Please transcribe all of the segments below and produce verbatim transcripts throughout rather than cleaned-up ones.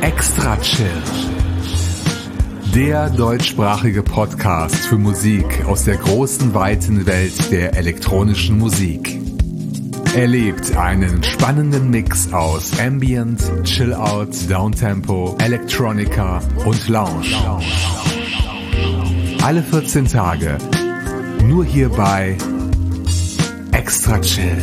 Extra Chill, der deutschsprachige Podcast für Musik aus der großen, weiten Welt der elektronischen Musik. Erlebt einen spannenden Mix aus Ambient, Chill-Out, Downtempo, Electronica und Lounge. Alle vierzehn Tage, nur hier bei Extra Chill.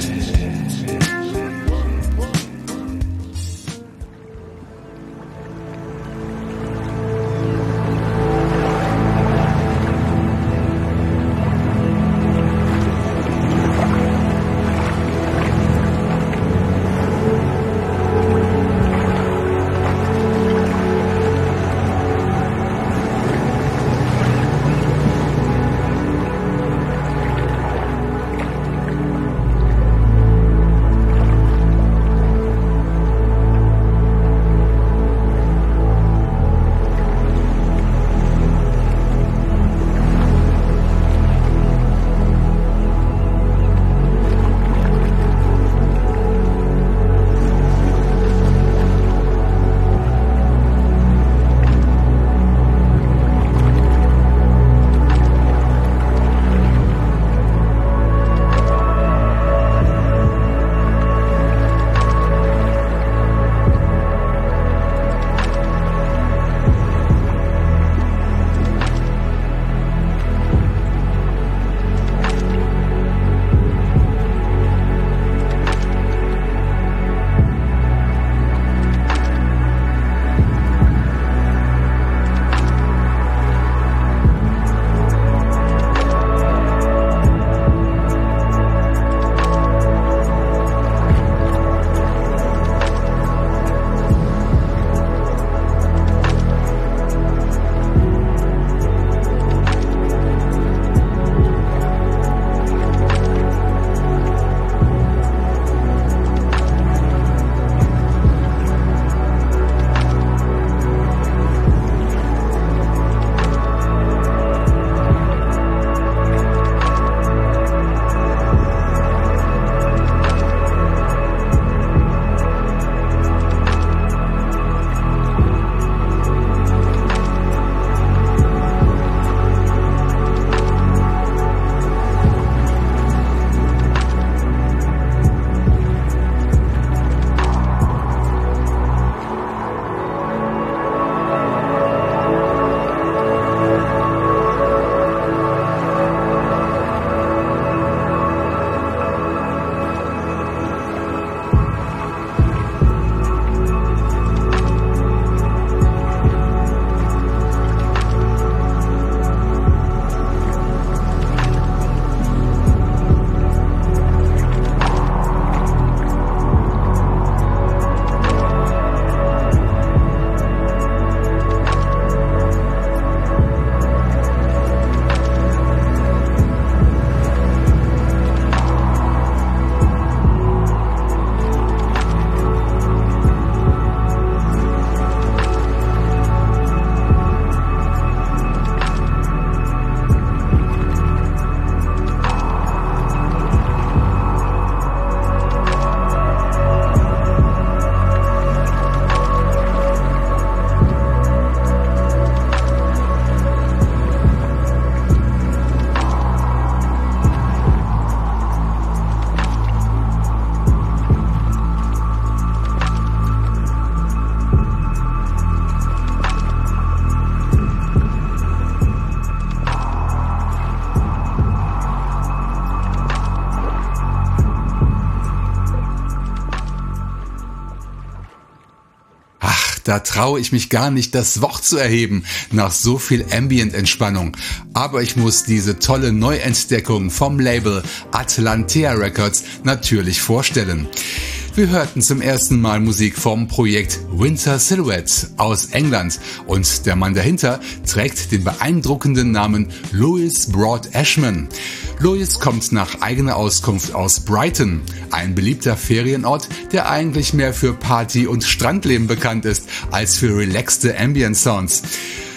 Da traue ich mich gar nicht, das Wort zu erheben nach so viel Ambient-Entspannung. Aber ich muss diese tolle Neuentdeckung vom Label Atlantea Records natürlich vorstellen. Wir hörten zum ersten Mal Musik vom Projekt Winter Silhouette aus England und der Mann dahinter trägt den beeindruckenden Namen Louis Broad Ashman. Louis kommt nach eigener Auskunft aus Brighton, ein beliebter Ferienort, der eigentlich mehr für Party und Strandleben bekannt ist als für relaxte Ambient Sounds.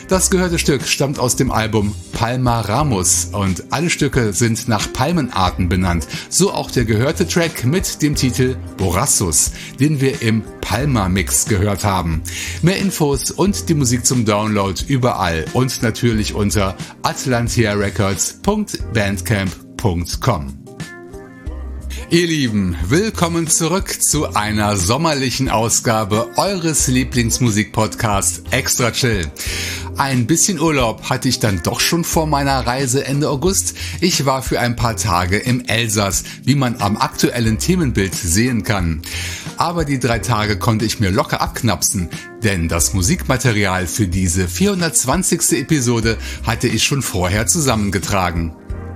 Das gehörte Stück stammt aus dem Album Palma Ramos und alle Stücke sind nach Palmenarten benannt. So auch der gehörte Track mit dem Titel Borrassus, den wir im Palma-Mix gehört haben. Mehr Infos und die Musik zum Download überall und natürlich unter atlantea records punkt bandcamp punkt com. Ihr Lieben, willkommen zurück zu einer sommerlichen Ausgabe eures Lieblingsmusikpodcasts Extra Chill. Ein bisschen Urlaub hatte ich dann doch schon vor meiner Reise Ende August. Ich war für ein paar Tage im Elsass, wie man am aktuellen Themenbild sehen kann. Aber die drei Tage konnte ich mir locker abknapsen, denn das Musikmaterial für diese vierhundertzwanzigste Episode hatte ich schon vorher zusammengetragen.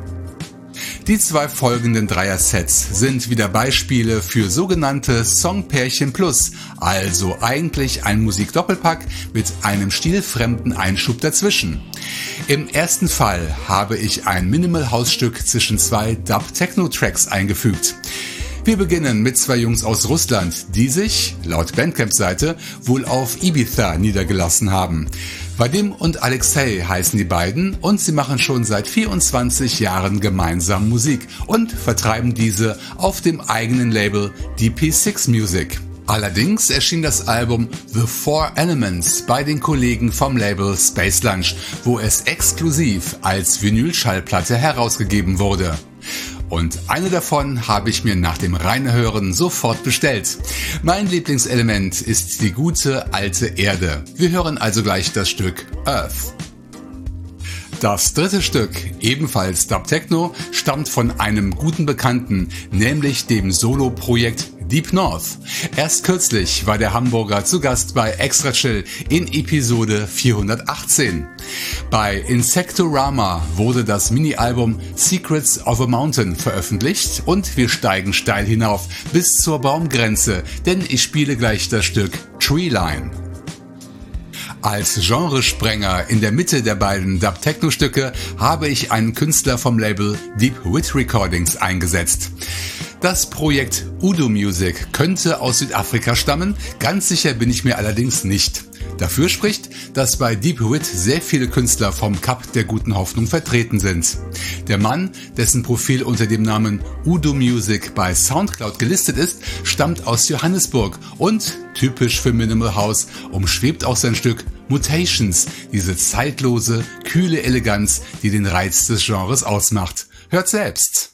Die zwei folgenden Dreier-Sets sind wieder Beispiele für sogenannte Songpärchen Plus, also eigentlich ein Musikdoppelpack mit einem stilfremden Einschub dazwischen. Im ersten Fall habe ich ein Minimal-House-Stück zwischen zwei Dub-Techno-Tracks eingefügt. Wir beginnen mit zwei Jungs aus Russland, die sich, laut Bandcamp-Seite, wohl auf Ibiza niedergelassen haben. Vadim und Alexei heißen die beiden und sie machen schon seit vierundzwanzig Jahren gemeinsam Musik und vertreiben diese auf dem eigenen Label D P sechs Music. Allerdings erschien das Album The Four Elements bei den Kollegen vom Label Space Lunch, wo es exklusiv als Vinylschallplatte herausgegeben wurde. Und eine davon habe ich mir nach dem Reinhören sofort bestellt. Mein Lieblingselement ist die gute alte Erde. Wir hören also gleich das Stück Earth. Das dritte Stück, ebenfalls Dub Techno, stammt von einem guten Bekannten, nämlich dem Solo-Projekt Deep North. Erst kürzlich war der Hamburger zu Gast bei Extra Chill in Episode vierhundertachtzehn. Bei Insectorama wurde das Mini-Album Secrets of a Mountain veröffentlicht und wir steigen steil hinauf bis zur Baumgrenze, denn ich spiele gleich das Stück Treeline. Als Genresprenger in der Mitte der beiden Dub-Techno-Stücke habe ich einen Künstler vom Label Deep Wit Recordings eingesetzt. Das Projekt Udo Music könnte aus Südafrika stammen, ganz sicher bin ich mir allerdings nicht. Dafür spricht, dass bei Deep Wit sehr viele Künstler vom Kap der Guten Hoffnung vertreten sind. Der Mann, dessen Profil unter dem Namen Udo Music bei Soundcloud gelistet ist, stammt aus Johannesburg und, typisch für Minimal House, umschwebt auch sein Stück Mutations, diese zeitlose, kühle Eleganz, die den Reiz des Genres ausmacht. Hört selbst!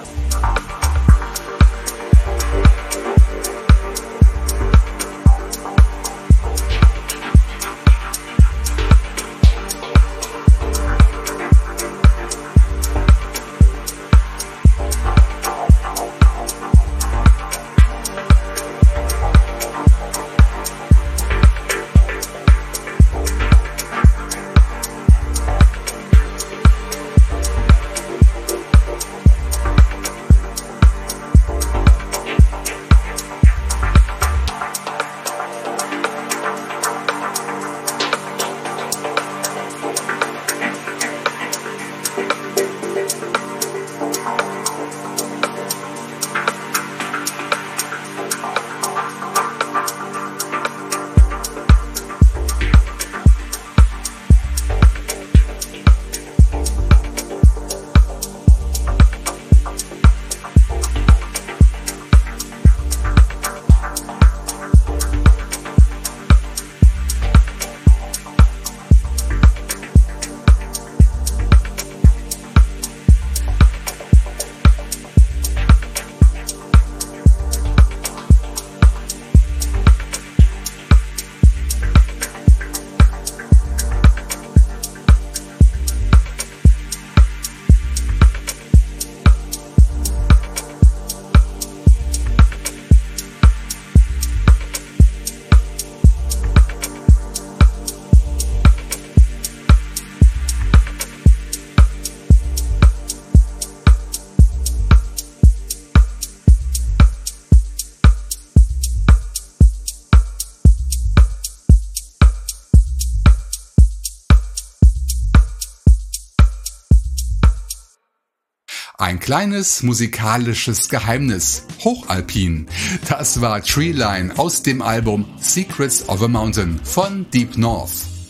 Ein kleines musikalisches Geheimnis, hochalpin. Das war Treeline aus dem Album Secrets of a Mountain von Deep North.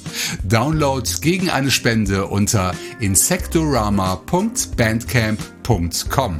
Download gegen eine Spende unter insectorama punkt bandcamp punkt com.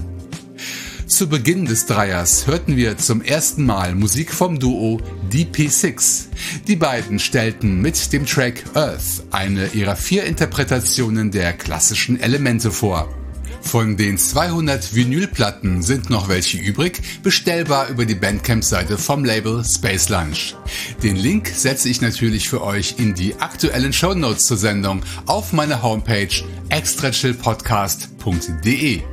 Zu Beginn des Dreiers hörten wir zum ersten Mal Musik vom Duo D P sechs. Die beiden stellten mit dem Track Earth eine ihrer vier Interpretationen der klassischen Elemente vor. Von den zweihundert Vinylplatten sind noch welche übrig, bestellbar über die Bandcamp-Seite vom Label Space Lunch. Den Link setze ich natürlich für euch in die aktuellen Shownotes zur Sendung auf meiner Homepage extra chill podcast punkt de.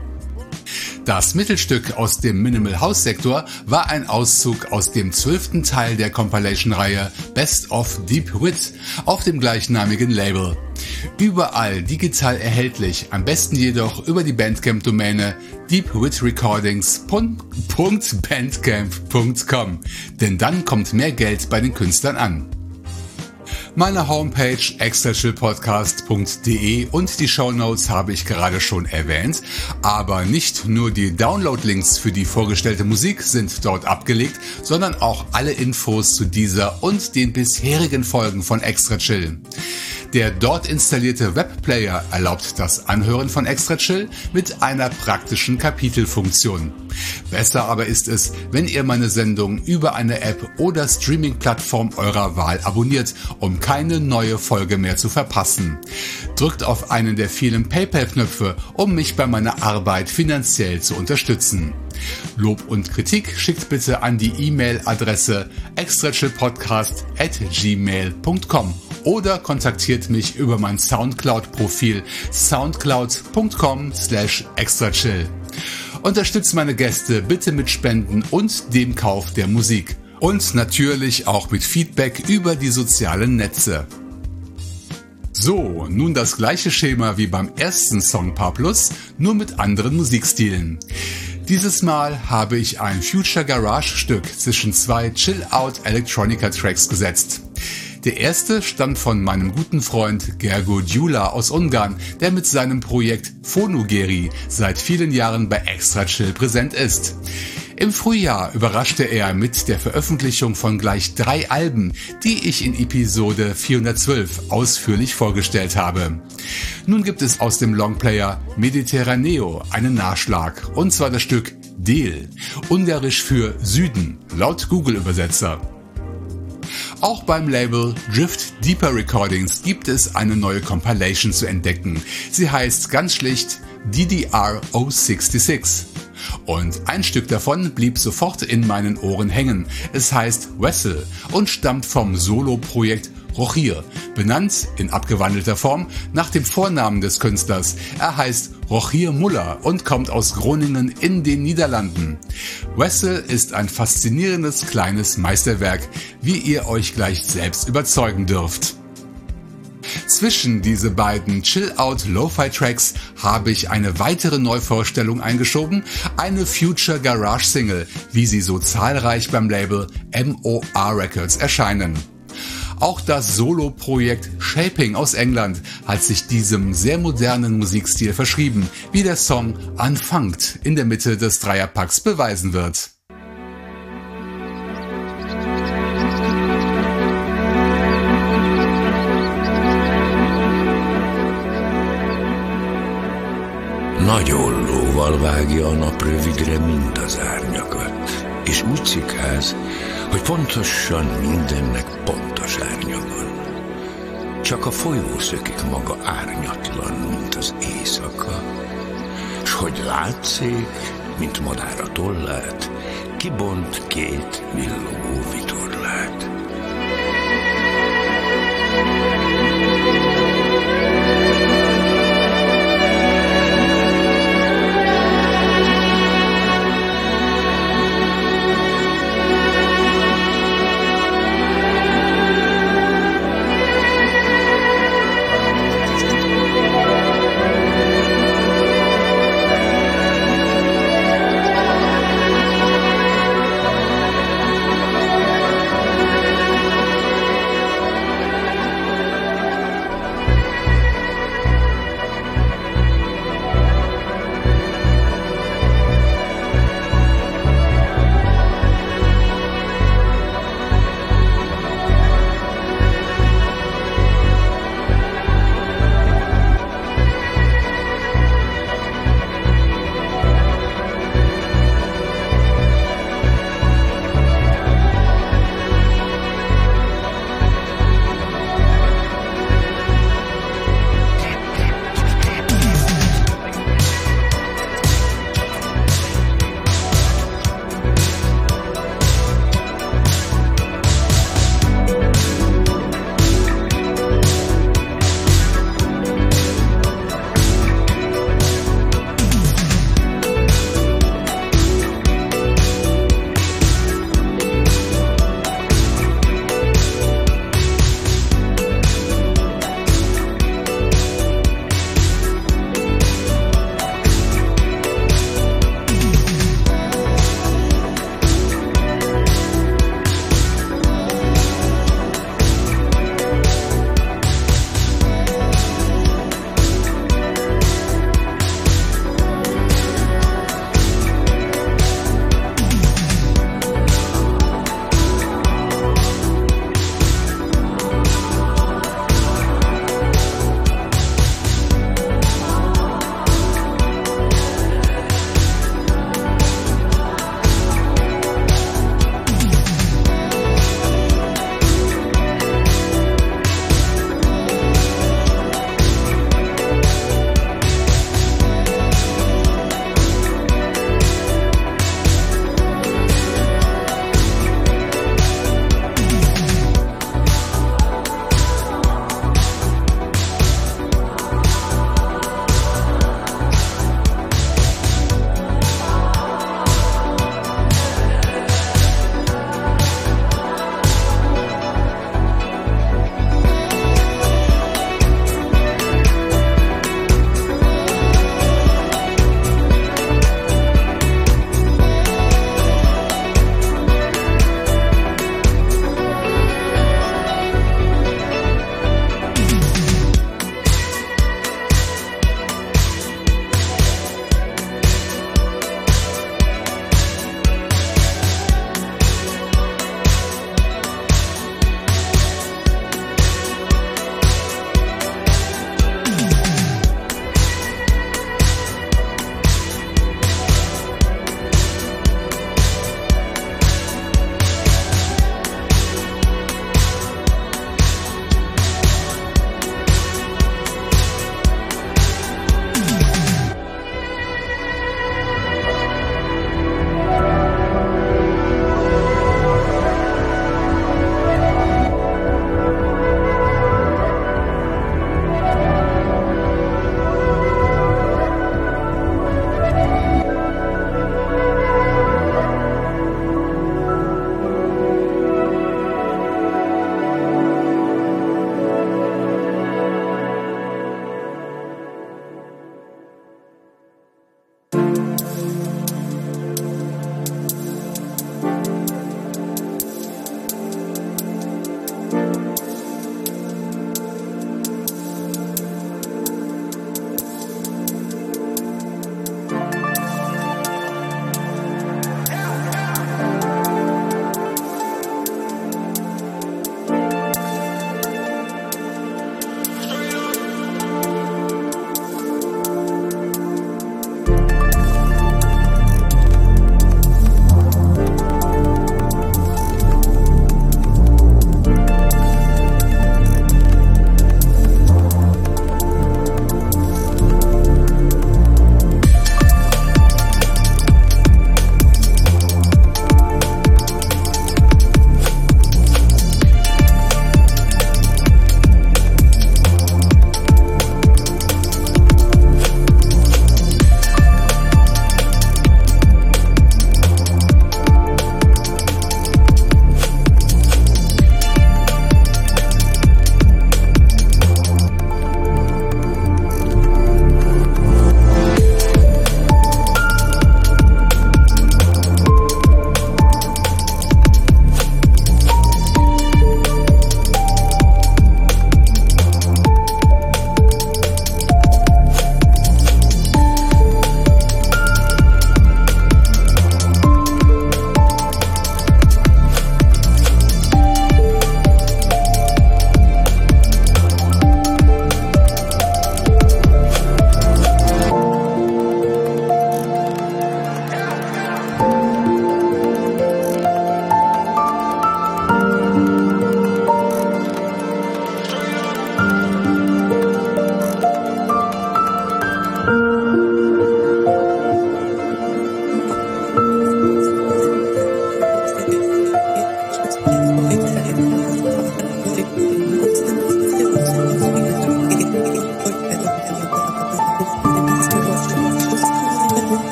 Das Mittelstück aus dem Minimal House Sektor war ein Auszug aus dem zwölften Teil der Compilation-Reihe Best of Deep Wit auf dem gleichnamigen Label. Überall digital erhältlich, am besten jedoch über die Bandcamp-Domäne deep wit recordings punkt bandcamp punkt com, denn dann kommt mehr Geld bei den Künstlern an. Meine Homepage extra chill podcast punkt de und die Shownotes habe ich gerade schon erwähnt, aber nicht nur die Download-Links für die vorgestellte Musik sind dort abgelegt, sondern auch alle Infos zu dieser und den bisherigen Folgen von Extra Chill. Der dort installierte Webplayer erlaubt das Anhören von Extra Chill mit einer praktischen Kapitelfunktion. Besser aber ist es, wenn ihr meine Sendung über eine App oder Streaming-Plattform eurer Wahl abonniert, um keine neue Folge mehr zu verpassen. Drückt auf einen der vielen PayPal-Knöpfe, um mich bei meiner Arbeit finanziell zu unterstützen. Lob und Kritik schickt bitte an die E-Mail-Adresse extra chill podcast at gmail punkt com oder kontaktiert mich über mein Soundcloud-Profil soundcloud punkt com slash extrachill. Unterstützt meine Gäste bitte mit Spenden und dem Kauf der Musik. Und natürlich auch mit Feedback über die sozialen Netze. So, nun das gleiche Schema wie beim ersten Songpaar Plus, nur mit anderen Musikstilen. Dieses Mal habe ich ein Future Garage Stück zwischen zwei Chill-Out Electronica Tracks gesetzt. Der erste stammt von meinem guten Freund Gergo Djula aus Ungarn, der mit seinem Projekt Phonogeri seit vielen Jahren bei Extra Chill präsent ist. Im Frühjahr überraschte er mit der Veröffentlichung von gleich drei Alben, die ich in Episode vierhundertzwölf ausführlich vorgestellt habe. Nun gibt es aus dem Longplayer Mediterraneo einen Nachschlag, und zwar das Stück Del, ungarisch für Süden, laut Google-Übersetzer. Auch beim Label Drift Deeper Recordings gibt es eine neue Compilation zu entdecken. Sie heißt ganz schlicht D D R null sechsundsechzig. Und ein Stück davon blieb sofort in meinen Ohren hängen. Es heißt Wessel und stammt vom Solo-Projekt Rogier, benannt in abgewandelter Form nach dem Vornamen des Künstlers. Er heißt Rogier Muller und kommt aus Groningen in den Niederlanden. Wessel ist ein faszinierendes kleines Meisterwerk, wie ihr euch gleich selbst überzeugen dürft. Zwischen diese beiden Chill-Out-Lo-Fi-Tracks habe ich eine weitere Neuvorstellung eingeschoben, eine Future Garage Single, wie sie so zahlreich beim Label M O R Records erscheinen. Auch das Solo-Projekt Shaping aus England hat sich diesem sehr modernen Musikstil verschrieben, wie der Song Unfunked in der Mitte des Dreierpacks beweisen wird. Nagy ollóval vágja a nap rövidre mind az árnyakat, és úgy cikáz, hogy pontosan mindennek pontos árnyagon. Csak a folyó szökik maga árnyatlan, mint az éjszaka, s hogy látszik, mint madár a tollát, kibont két villogó vitorlát.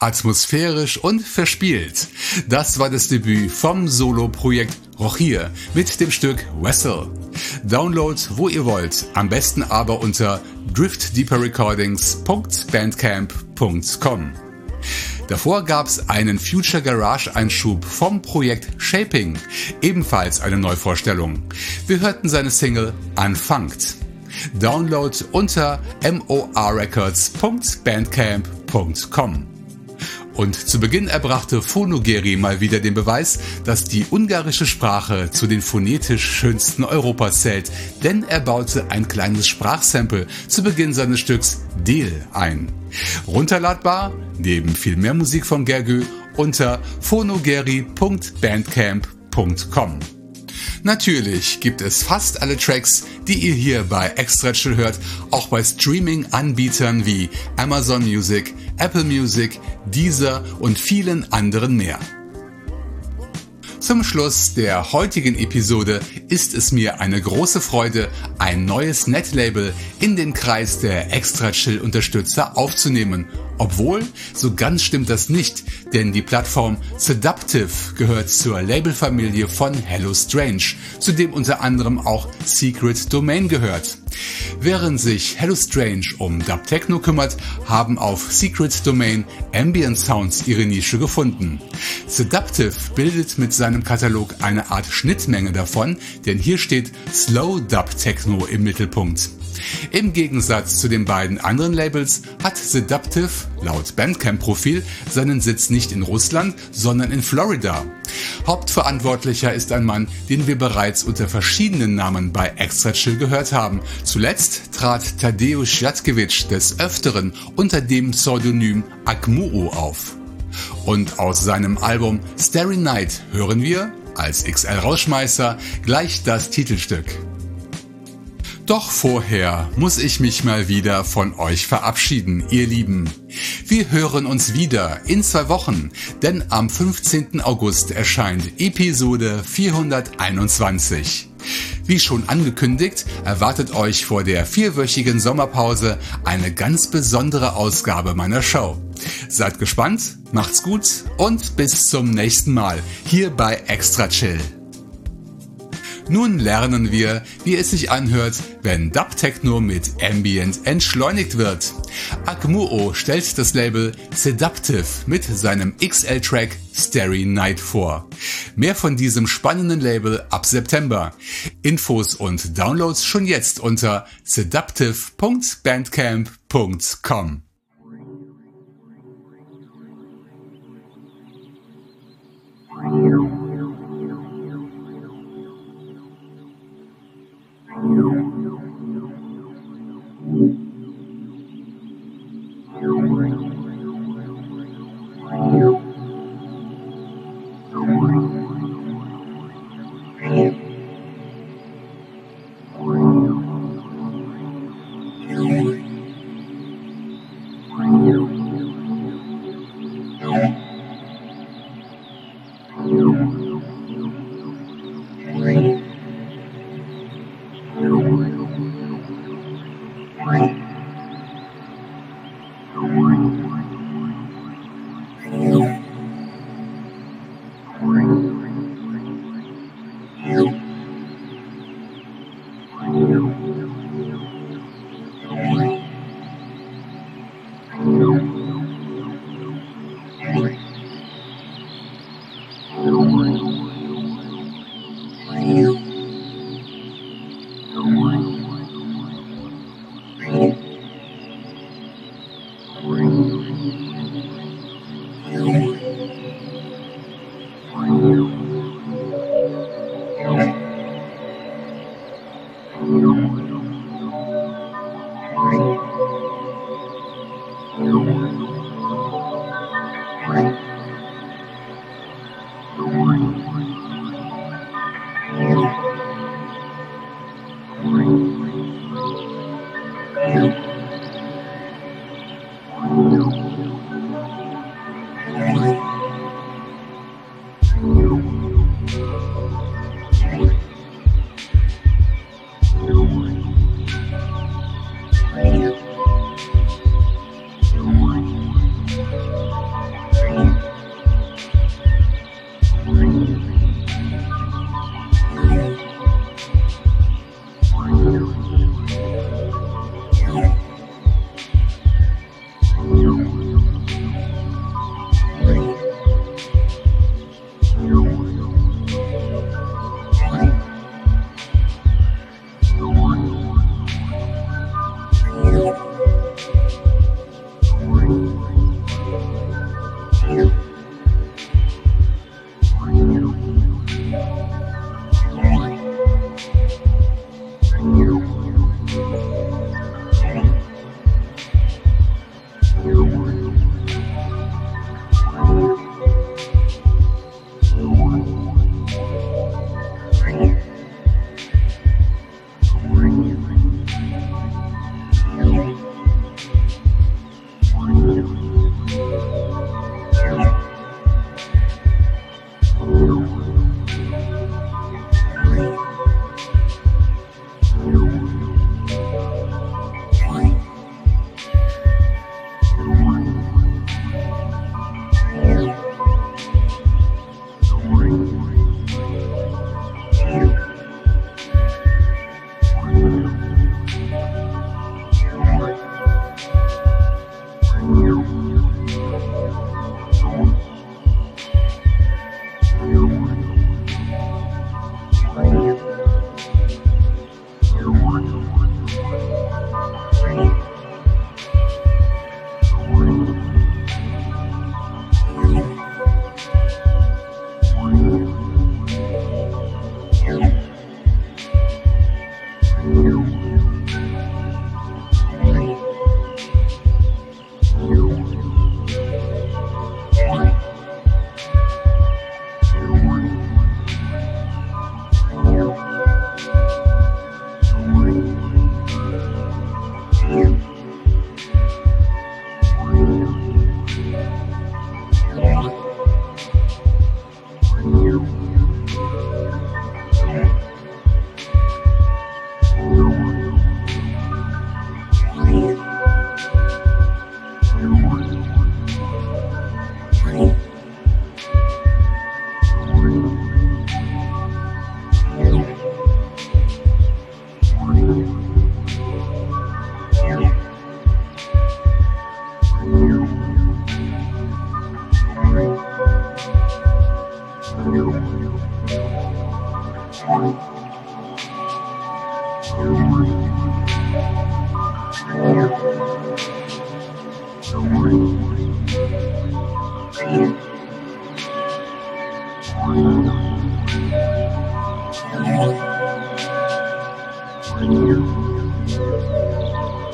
atmosphärisch und verspielt. Das war das Debüt vom Solo-Projekt Rochir mit dem Stück Vessel. Download, wo ihr wollt, am besten aber unter drift deeper recordings punkt bandcamp punkt com. Davor gab's einen Future Garage Einschub vom Projekt Shaping, ebenfalls eine Neuvorstellung. Wir hörten seine Single Unfunked. Download unter morrecords punkt bandcamp punkt com. Und zu Beginn erbrachte Fonogeri mal wieder den Beweis, dass die ungarische Sprache zu den phonetisch schönsten Europas zählt, denn er baute ein kleines Sprachsample zu Beginn seines Stücks Deal ein. Runterladbar, neben viel mehr Musik von Gergő, unter fonogeri punkt bandcamp punkt com. Natürlich gibt es fast alle Tracks, die ihr hier bei Extra Chill hört, auch bei Streaming-Anbietern wie Amazon Music, Apple Music, Deezer und vielen anderen mehr. Zum Schluss der heutigen Episode ist es mir eine große Freude, ein neues Netlabel in den Kreis der Extra Chill Unterstützer aufzunehmen. Obwohl, so ganz stimmt das nicht, denn die Plattform Seductive gehört zur Labelfamilie von Hello Strange, zu dem unter anderem auch Secret Domain gehört. Während sich Hello Strange um Dub Techno kümmert, haben auf Secret Domain Ambient Sounds ihre Nische gefunden. Seductive bildet mit seinem Katalog eine Art Schnittmenge davon, denn hier steht Slow Dub Techno im Mittelpunkt. Im Gegensatz zu den beiden anderen Labels hat Seductive laut Bandcamp-Profil seinen Sitz nicht in Russland, sondern in Florida. Hauptverantwortlicher ist ein Mann, den wir bereits unter verschiedenen Namen bei Extra Chill gehört haben. Zuletzt trat Tadeusz Jatkiewicz des Öfteren unter dem Pseudonym Akmuo auf. Und aus seinem Album Starry Night hören wir, als X L-Rausschmeißer, gleich das Titelstück. Doch vorher muss ich mich mal wieder von euch verabschieden, ihr Lieben. Wir hören uns wieder in zwei Wochen, denn am fünfzehnten August erscheint Episode vierhunderteinundzwanzig. Wie schon angekündigt, erwartet euch vor der vierwöchigen Sommerpause eine ganz besondere Ausgabe meiner Show. Seid gespannt, macht's gut und bis zum nächsten Mal hier bei Extra Chill. Nun lernen wir, wie es sich anhört, wenn Dub Techno mit Ambient entschleunigt wird. Akmuo stellt das Label Seductive mit seinem X L-Track Starry Night vor. Mehr von diesem spannenden Label ab September. Infos und Downloads schon jetzt unter seductive punkt bandcamp punkt com.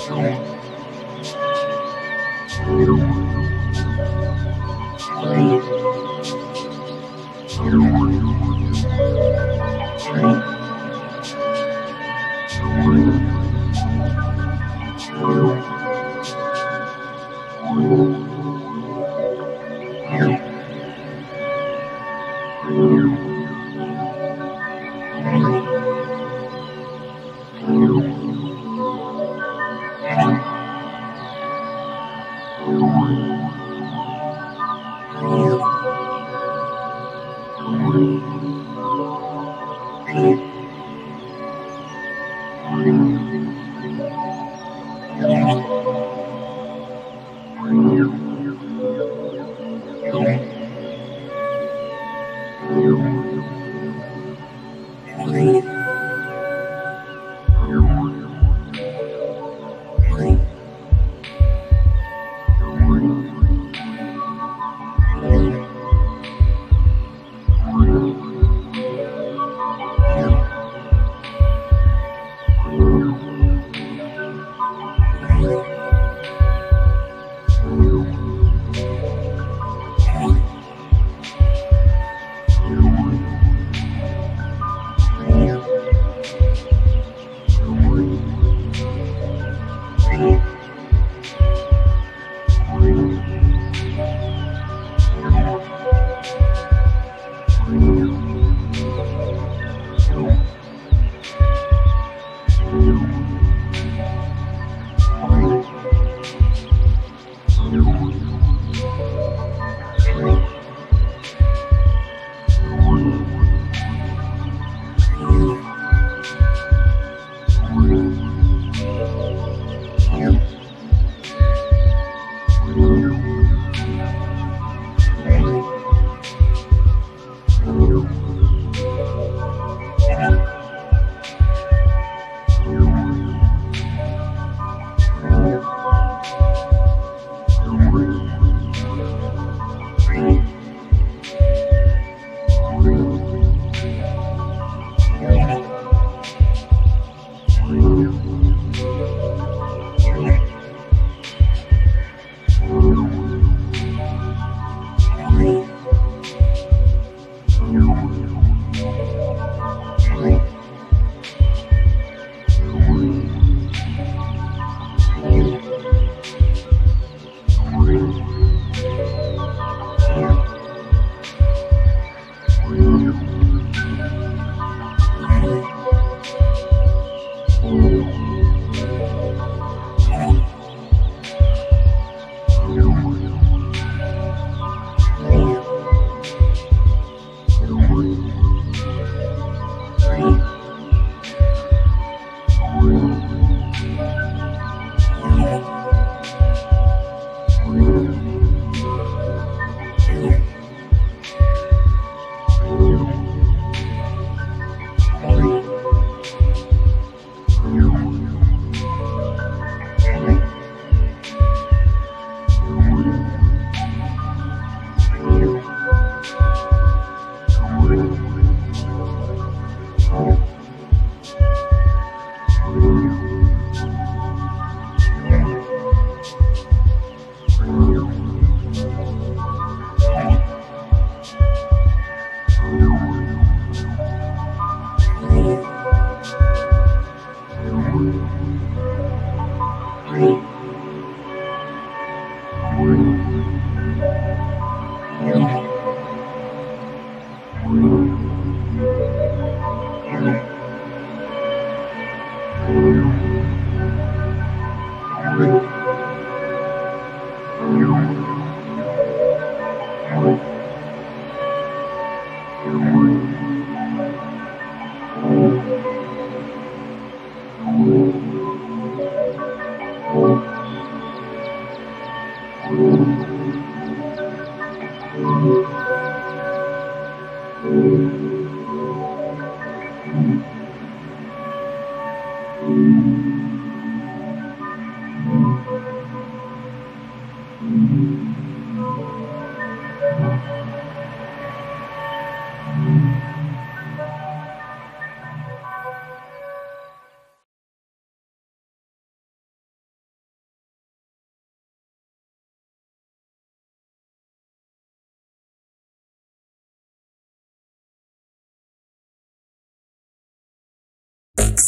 Thank you.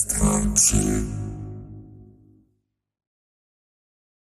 Grazie.